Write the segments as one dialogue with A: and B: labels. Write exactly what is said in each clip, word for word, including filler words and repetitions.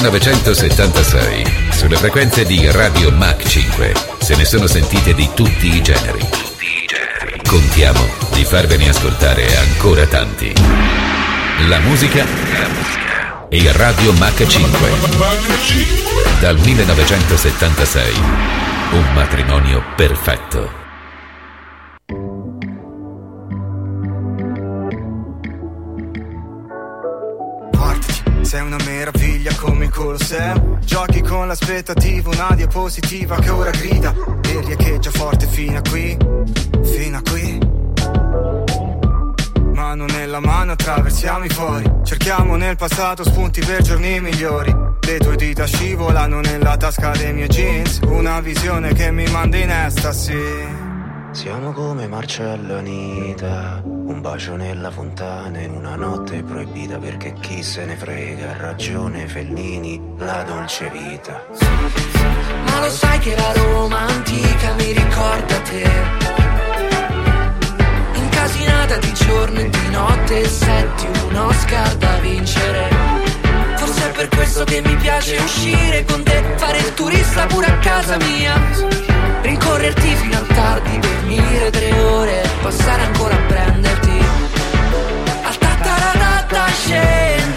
A: millenovecentosettantasei, sulle frequenze di Radio Mach cinque, se ne sono sentite di tutti i generi. Contiamo di farvene ascoltare ancora tanti. La musica e Radio Mach cinque. Dal millenovecentosettantasei, un matrimonio perfetto.
B: Sei una meraviglia come il Colosseo. Giochi con l'aspettativa, una diapositiva che ora grida e riecheggia forte fino a qui, fino a qui. Mano nella mano attraversiamo i fori, cerchiamo nel passato spunti per giorni migliori. Le tue dita scivolano nella tasca dei miei jeans, una visione che mi manda in estasi.
C: Siamo come Marcello e Anita, un bacio nella fontana in una notte proibita, perché chi se ne frega, ha ragione Fellini, la dolce vita.
D: Ma lo sai che la Roma antica mi ricorda te, incasinata di giorno e di notte, senti un Oscar da vincere. Forse è per questo che mi piace uscire con te, fare il turista pure a casa mia, rincorrerti fino al tardi, dormire tre ore, passare ancora a prenderti. Al tattaratata scendi.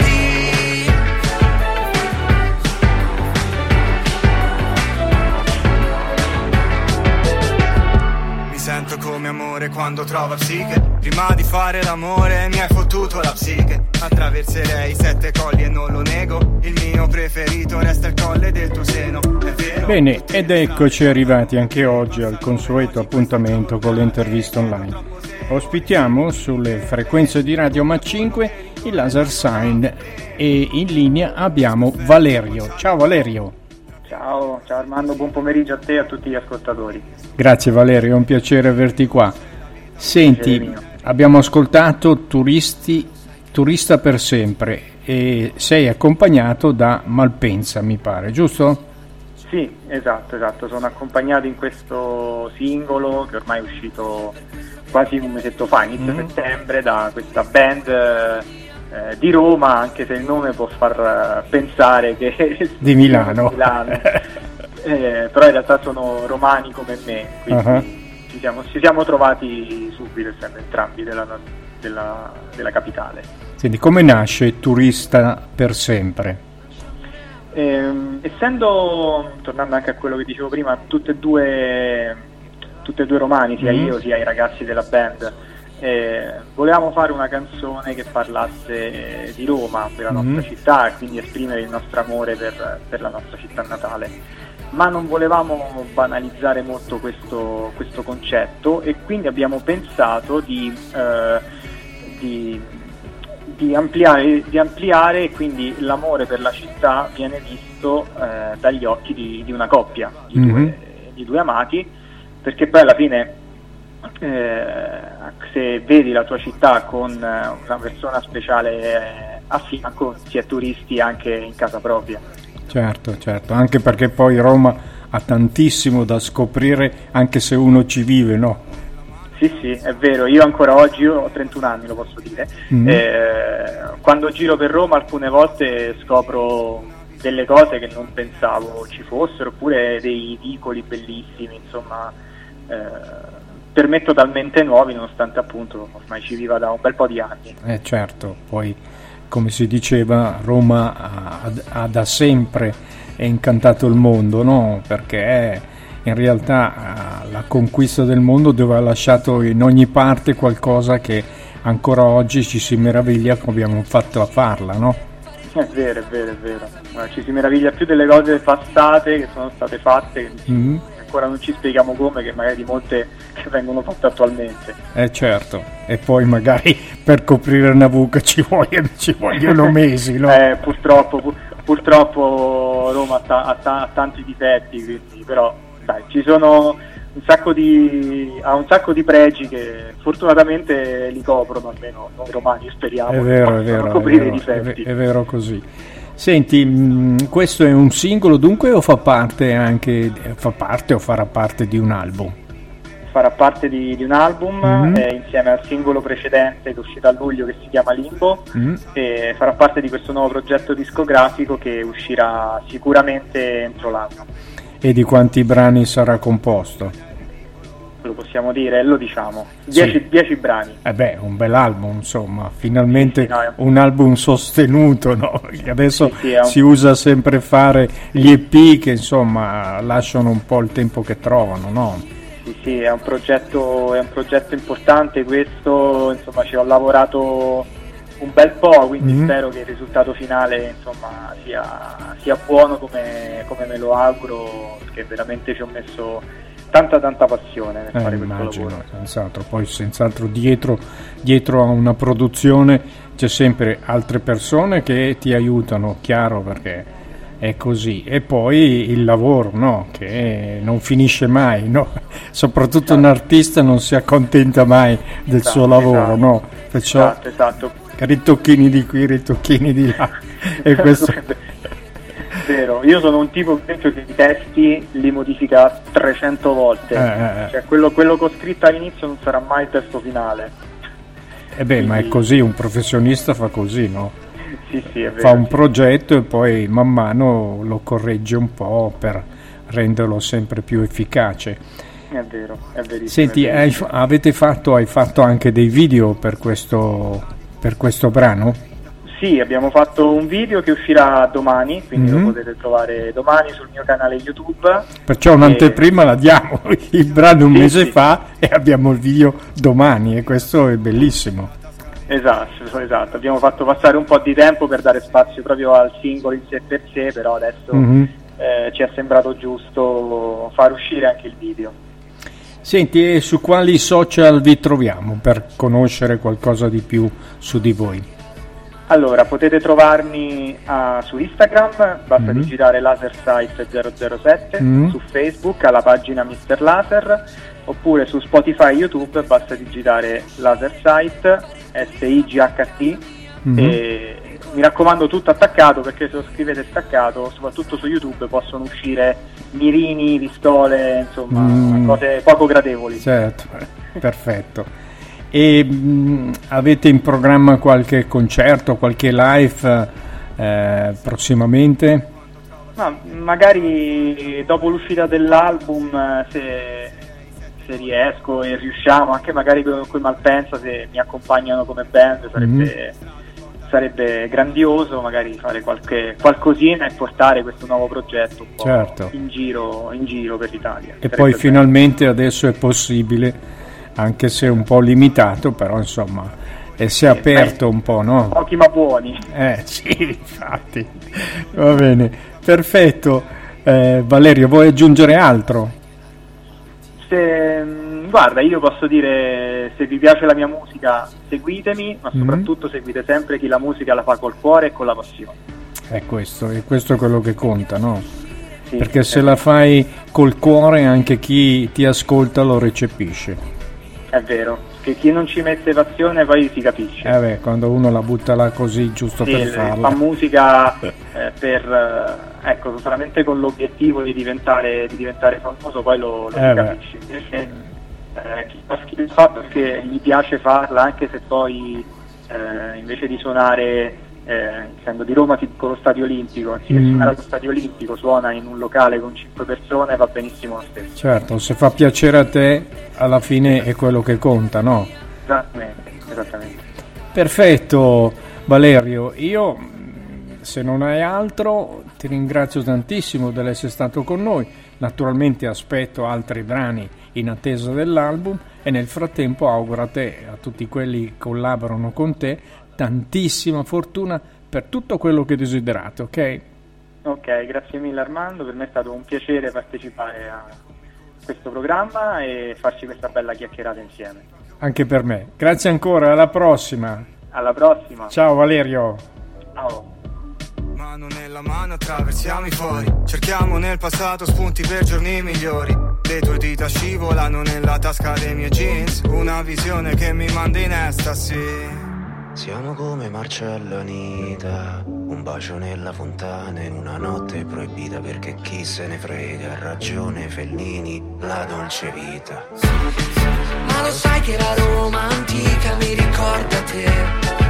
B: Mi sento come amore quando trovo psiche. Prima di fare l'amore mi hai fottuto la psiche. Attraverserei sette colli e non lo nego, il mio preferito resta il colle del tuo seno. È vero.
E: Bene, ed eccoci arrivati anche oggi al consueto appuntamento con le interviste online. Ospitiamo sulle frequenze di Radio Mach cinque il Laser Sign e in linea abbiamo Valerio. Ciao Valerio.
F: Ciao, ciao Armando, buon pomeriggio a te e a tutti gli ascoltatori.
E: Grazie Valerio, è un piacere averti qua. Senti, abbiamo ascoltato Turisti, Turista per sempre e sei accompagnato da Malpensa, mi pare, giusto?
F: Sì, esatto, esatto, sono accompagnato in questo singolo che ormai è uscito quasi un mesetto fa, inizio mm. settembre, da questa band eh, di Roma, anche se il nome può far pensare che
E: di Milano,
F: Milano. eh, però in realtà sono romani come me, quindi uh-huh. ci, siamo, ci siamo trovati subito, essendo entrambi della, della, della capitale.
E: Senti, come nasce Turista per sempre?
F: Eh, essendo, tornando anche a quello che dicevo prima, tutte e due, tutte e due romani, sia mm. io sia i ragazzi della band, eh, volevamo fare una canzone che parlasse di Roma, della mm. nostra città, e quindi esprimere il nostro amore per, per la nostra città natale. Ma non volevamo banalizzare molto questo, questo concetto, e quindi abbiamo pensato di, eh, di Di ampliare, di ampliare e quindi l'amore per la città viene visto eh, dagli occhi di, di una coppia, di, mm-hmm. due, di due amati, perché poi alla fine eh, se vedi la tua città con una persona speciale a fianco, si è turisti anche in casa propria.
E: Certo, certo, anche perché poi Roma ha tantissimo da scoprire anche se uno ci vive, no?
F: Sì, sì, è vero, io ancora oggi, io ho trentuno anni, lo posso dire, mm. eh, quando giro per Roma alcune volte scopro delle cose che non pensavo ci fossero, oppure dei vicoli bellissimi, insomma, eh, per me totalmente nuovi, nonostante appunto ormai ci viva da un bel po' di anni.
E: Eh certo, poi come si diceva, Roma ha, ha da sempre incantato il mondo, no? Perché in realtà la conquista del mondo dove ha lasciato in ogni parte qualcosa che ancora oggi ci si meraviglia come abbiamo fatto a farla, no?
F: È vero, è vero, è vero. Ci si meraviglia più delle cose passate che sono state fatte, che mm-hmm. ancora non ci spieghiamo come, che magari di molte che vengono fatte attualmente.
E: Eh certo, e poi magari per coprire una buca ci vogliono, ci vogliono mesi, no?
F: eh, purtroppo, pur, purtroppo Roma ha, ta- ha, ta- ha tanti difetti, quindi però dai, ci sono un sacco di ha un sacco di pregi che fortunatamente li coprono, almeno noi romani speriamo.
E: È vero, è vero,
F: coprire
E: è vero,
F: i difetti.
E: È, è vero così. Senti, mh, questo è un singolo dunque o fa parte anche fa parte o farà parte di un album?
F: farà parte di, di un album mm-hmm. eh, insieme al singolo precedente che è uscito a luglio, che si chiama Limbo, mm-hmm. e farà parte di questo nuovo progetto discografico che uscirà sicuramente entro l'anno.
E: E di quanti brani sarà composto?
F: Lo possiamo dire, lo diciamo, dieci sì. brani.
E: Eh beh, un bel album, insomma, finalmente
F: sì, sì, no, è...
E: un album sostenuto, no? Perché adesso
F: sì, sì, un...
E: si usa sempre fare gli E P che insomma lasciano un po' il tempo che trovano, no?
F: Sì, sì, è un progetto, è un progetto importante questo, insomma ci ho lavorato un bel po', quindi mm-hmm. spero che il risultato finale insomma sia, sia buono come, come me lo auguro, perché veramente ci ho messo tanta tanta passione nel
E: eh,
F: fare questo
E: immagino,
F: lavoro.
E: Senz'altro, poi senz'altro dietro, dietro a una produzione c'è sempre altre persone che ti aiutano, chiaro, perché è così, e poi il lavoro, no? Che non finisce mai, no? Soprattutto esatto. un artista non si accontenta mai del esatto, suo lavoro, esatto. no? Perciò
F: esatto, esatto.
E: ritocchini di qui, ritocchini di là e questo
F: vero, io sono un tipo che i testi li modifica trecento volte,
E: eh, eh.
F: cioè quello, quello che ho scritto all'inizio non sarà mai il testo finale.
E: E eh beh, quindi... ma è così, un professionista fa così, no?
F: Sì, sì, è vero,
E: fa un
F: sì.
E: progetto e poi man mano lo corregge un po' per renderlo sempre più efficace.
F: È vero, è verissimo.
E: Senti,
F: è verissimo.
E: Hai, avete fatto, hai fatto anche dei video per questo, per questo brano?
F: Sì, abbiamo fatto un video che uscirà domani, quindi
E: mm-hmm.
F: lo potete trovare domani sul mio canale YouTube.
E: Perciò un'anteprima e... la diamo, il brano un
F: sì,
E: mese
F: sì.
E: fa e abbiamo il video domani e questo è bellissimo.
F: Esatto, esatto, abbiamo fatto passare un po' di tempo per dare spazio proprio al singolo in sé per sé, però adesso mm-hmm. eh, ci è sembrato giusto far uscire anche il video.
E: Senti, e su quali social vi troviamo per conoscere qualcosa di più su di voi?
F: Allora, potete trovarmi uh, su Instagram, basta mm-hmm. digitare Lasersight zero zero sette, mm-hmm. su Facebook alla pagina mister Laser, oppure su Spotify e YouTube basta digitare Lasersight, S I G H T, mm-hmm. e mi raccomando tutto attaccato, perché se lo scrivete staccato, soprattutto su YouTube, possono uscire mirini, pistole, insomma, mm. cose poco gradevoli.
E: Certo, perfetto. E mh, avete in programma qualche concerto, qualche live eh, prossimamente?
F: No, magari dopo l'uscita dell'album, se, se riesco e riusciamo, anche magari con, con Malpensa, se mi accompagnano come band, sarebbe, mm-hmm. sarebbe grandioso magari fare qualche qualcosina e portare questo nuovo progetto un po'
E: certo.
F: in giro, in giro per l'Italia.
E: E
F: sarebbe
E: poi
F: bello.
E: Finalmente adesso è possibile, anche se un po' limitato, però insomma e si è sì, aperto beh, un po', no?
F: Pochi ma buoni.
E: Eh sì, infatti. Va bene, perfetto. Eh, Valerio, vuoi aggiungere altro?
F: Se, guarda, io posso dire, se vi piace la mia musica seguitemi, ma soprattutto mm. seguite sempre chi la musica la fa col cuore e con la passione. È
E: questo, è questo quello che conta, no?
F: Sì,
E: perché se la fai col cuore anche chi ti ascolta lo recepisce.
F: È vero, che chi non ci mette passione poi si capisce.
E: Eh beh, quando uno la butta là così giusto sì, per farla.
F: Fa musica eh, per eh, ecco, solamente con l'obiettivo di diventare di diventare famoso, poi lo, lo
E: eh
F: si capisce. Invece eh, chi fa schifo perché gli piace farla, anche se poi eh, invece di suonare Eh, essendo di Roma, tipo lo Stadio Olimpico, anziché mm. suonare allo Stadio Olimpico, suona in un locale con cinque persone, va benissimo lo stesso.
E: Certo, se fa piacere a te, alla fine è quello che conta, no?
F: Esattamente, esattamente.
E: Perfetto, Valerio, io se non hai altro ti ringrazio tantissimo dell'essere stato con noi, naturalmente aspetto altri brani in attesa dell'album e nel frattempo auguro a te e a tutti quelli che collaborano con te tantissima fortuna per tutto quello che desiderate, ok?
F: Ok, grazie mille Armando, per me è stato un piacere partecipare a questo programma e farci questa bella chiacchierata insieme.
E: Anche per me, grazie ancora, alla prossima.
F: Alla prossima.
E: Ciao Valerio.
F: Ciao.
B: Mano nella mano attraversiamo i fori, cerchiamo nel passato spunti per giorni migliori. Le tue dita scivolano nella tasca dei miei jeans, una visione che mi manda in estasi.
C: Siamo come Marcello e Anita, un bacio nella fontana in una notte proibita, perché chi se ne frega, ha ragione Fellini, la dolce vita.
D: Ma lo sai che la Roma antica mi ricorda te.